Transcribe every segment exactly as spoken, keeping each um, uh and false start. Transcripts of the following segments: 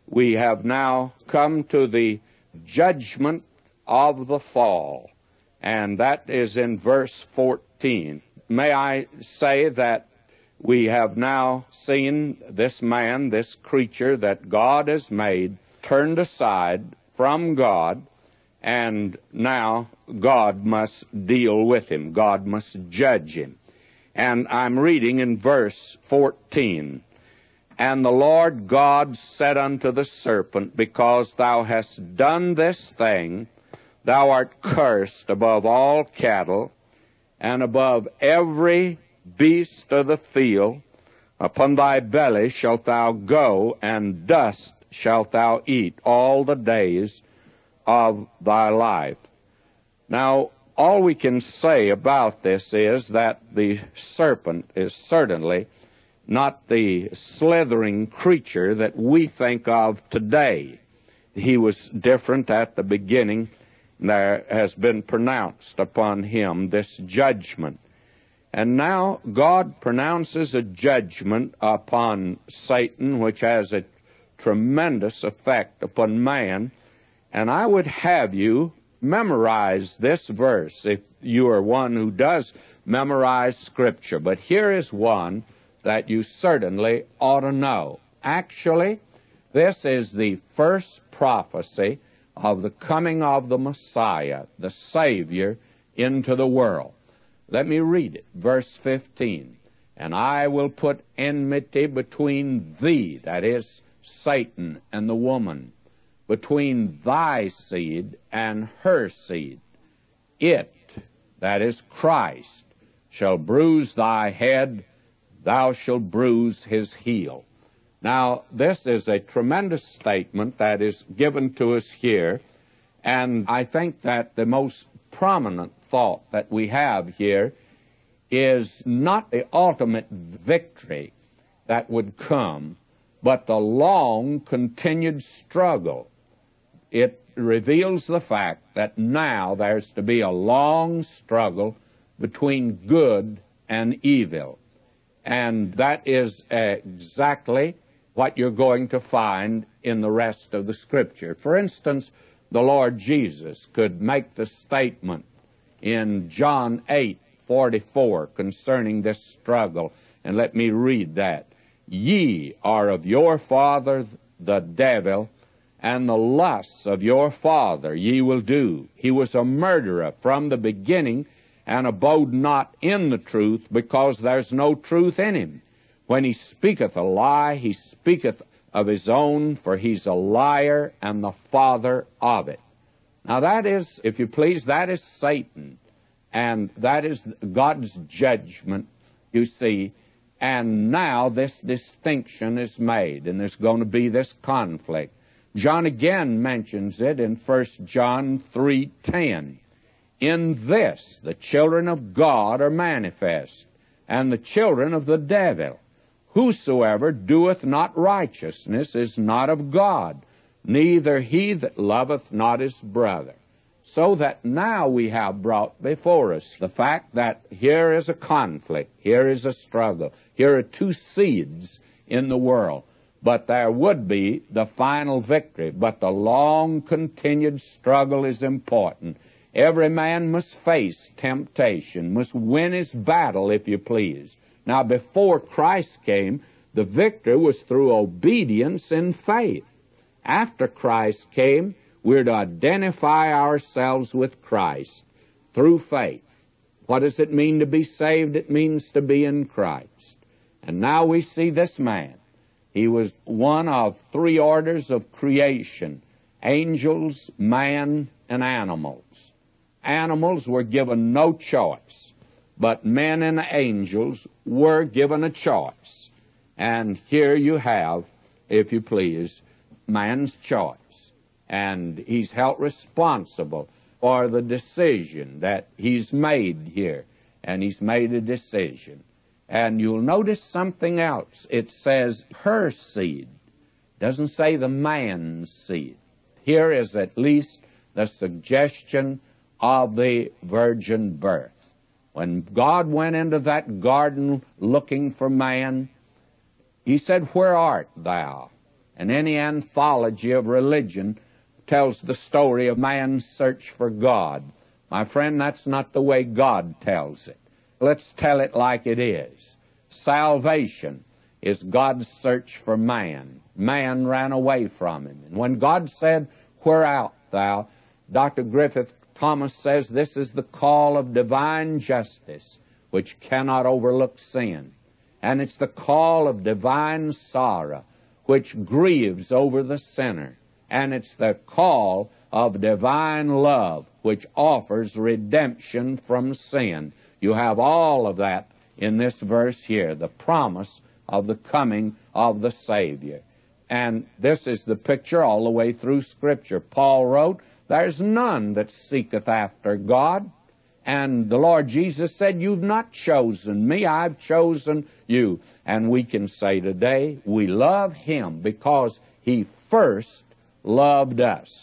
we have now come to the judgment of the fall, and that is in verse fourteen. May I say that we have now seen this man, this creature that God has made, turned aside from God, and now God must deal with him. God must judge him. And I'm reading in verse fourteen. And the Lord God said unto the serpent, Because thou hast done this thing, thou art cursed above all cattle, and above every beast of the field. Upon thy belly shalt thou go, and dust shalt thou eat all the days of thy life. Now, all we can say about this is that the serpent is certainly not the slithering creature that we think of today. He was different at the beginning. There has been pronounced upon him this judgment. And now God pronounces a judgment upon Satan, which has a tremendous effect upon man. And I would have you memorize this verse if you are one who does memorize Scripture. But here is one that you certainly ought to know. Actually, this is the first prophecy of the coming of the Messiah, the Savior, into the world. Let me read it, verse fifteen. And I will put enmity between thee, that is, Satan and the woman, between thy seed and her seed. It, that is Christ, shall bruise thy head, thou shalt bruise his heel. Now, this is a tremendous statement that is given to us here, and I think that the most prominent thought that we have here is not the ultimate victory that would come, but the long continued struggle. It reveals the fact that now there's to be a long struggle between good and evil. And that is exactly what you're going to find in the rest of the Scripture. For instance, the Lord Jesus could make the statement in John eight forty-four concerning this struggle. And let me read that. Ye are of your father the devil, and the lusts of your father ye will do. He was a murderer from the beginning, and abode not in the truth, because there's no truth in him. When he speaketh a lie, he speaketh of his own, for he's a liar and the father of it. Now that is, if you please, that is Satan, and that is God's judgment, you see. And now this distinction is made, and there's going to be this conflict. John again mentions it in First John three ten. In this the children of God are manifest, and the children of the devil. Whosoever doeth not righteousness is not of God, neither he that loveth not his brother. So that now we have brought before us the fact that here is a conflict, here is a struggle, here are two seeds in the world. But there would be the final victory, but the long continued struggle is important. Every man must face temptation, must win his battle, if you please. Now, before Christ came, the victory was through obedience and faith. After Christ came, we're to identify ourselves with Christ through faith. What does it mean to be saved? It means to be in Christ. And now we see this man. He was one of three orders of creation: angels, man, and animals. Animals were given no choice, but men and angels were given a choice. And here you have, if you please, man's choice. And he's held responsible for the decision that he's made here. And he's made a decision. And you'll notice something else. It says her seed. It doesn't say the man's seed. Here is at least the suggestion of the virgin birth. When God went into that garden looking for man, he said, Where art thou? And any anthology of religion tells the story of man's search for God. My friend, that's not the way God tells it. Let's tell it like it is. Salvation is God's search for man. Man ran away from him. And when God said, "Where art thou?" Doctor Griffith Thomas says this is the call of divine justice, which cannot overlook sin. And it's the call of divine sorrow, which grieves over the sinner. And it's the call of divine love, which offers redemption from sin. You have all of that in this verse here, the promise of the coming of the Savior. And this is the picture all the way through Scripture. Paul wrote, "There's none that seeketh after God." And the Lord Jesus said, "You've not chosen me, I've chosen you." And we can say today, we love Him because He first loved us.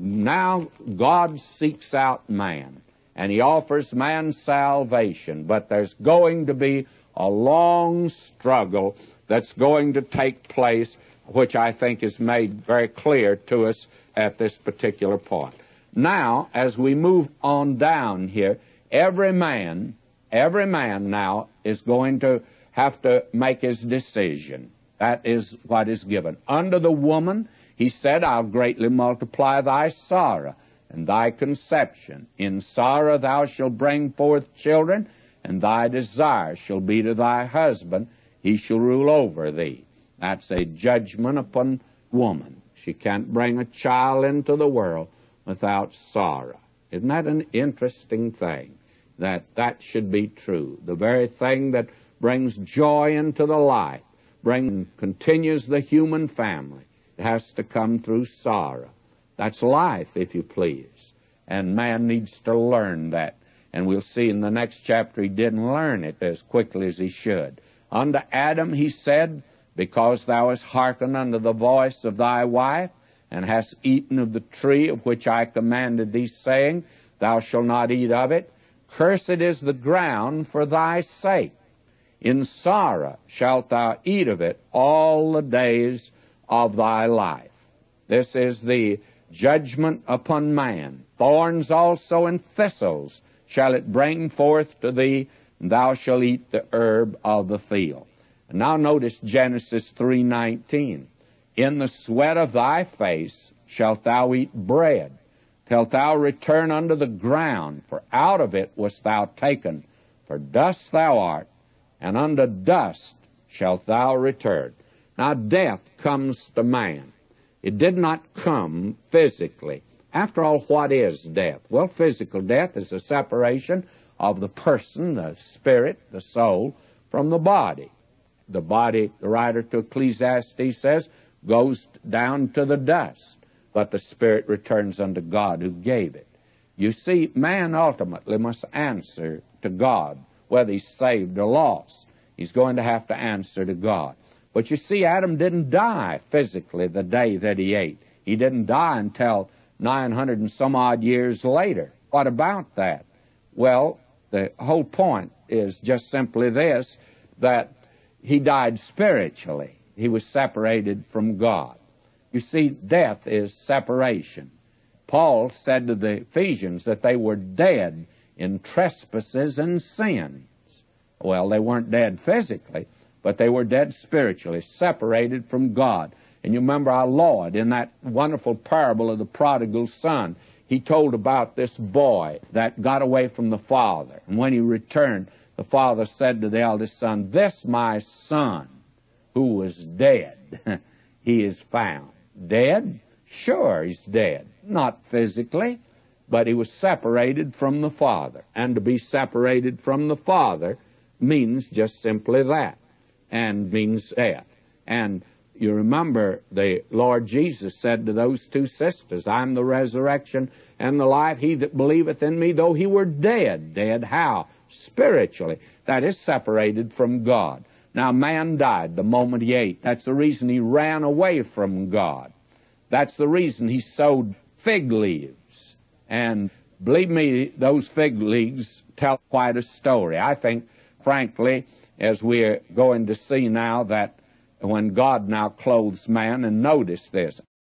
Now God seeks out man, and He offers man salvation. But there's going to be a long struggle that's going to take place, which I think is made very clear to us at this particular point. Now, as we move on down here, every man, every man now is going to have to make his decision. That is what is given. Under the woman, He said, "I'll greatly multiply thy sorrow and thy conception. In sorrow thou shalt bring forth children, and thy desire shall be to thy husband. He shall rule over thee." That's a judgment upon woman. She can't bring a child into the world without sorrow. Isn't that an interesting thing, that that should be true? The very thing that brings joy into the life, brings, continues the human family, it has to come through sorrow. That's life, if you please. And man needs to learn that. And we'll see in the next chapter he didn't learn it as quickly as he should. Unto Adam he said, "Because thou hast hearkened unto the voice of thy wife, and hast eaten of the tree of which I commanded thee, saying, Thou shalt not eat of it, cursed is the ground for thy sake. In sorrow shalt thou eat of it all the days of thy life." This is the judgment upon man. "Thorns also and thistles shall it bring forth to thee, and thou shalt eat the herb of the field." And now notice Genesis three nineteen. "In the sweat of thy face shalt thou eat bread, till thou return unto the ground, for out of it wast thou taken. For dust thou art, and unto dust shalt thou return." Now death comes to man. It did not come physically. After all, what is death? Well, physical death is a separation of the person, the spirit, the soul, from the body. The body, the writer to Ecclesiastes says, goes down to the dust, but the spirit returns unto God who gave it. You see, man ultimately must answer to God, whether he's saved or lost. He's going to have to answer to God. But you see, Adam didn't die physically the day that he ate. He didn't die until nine hundred and some odd years later. What about that? Well, the whole point is just simply this, that he died spiritually. He was separated from God. You see, death is separation. Paul said to the Ephesians that they were dead in trespasses and sins. Well, they weren't dead physically, but they were dead spiritually, separated from God. And you remember our Lord in that wonderful parable of the prodigal son. He told about this boy that got away from the father. And when he returned, the father said to the eldest son, "This my son, who was dead, he is found." Dead? Sure, he's dead. Not physically, but he was separated from the father. And to be separated from the father means just simply that, and means death. And you remember the Lord Jesus said to those two sisters, "I'm the resurrection and the life. He that believeth in me, though he were dead." Dead how? Spiritually. That is separated from God. Now, man died the moment he ate. That's the reason he ran away from God. That's the reason he sowed fig leaves. And believe me, those fig leaves tell quite a story. I think, frankly, as we're going to see now, that when God now clothes man. And notice this.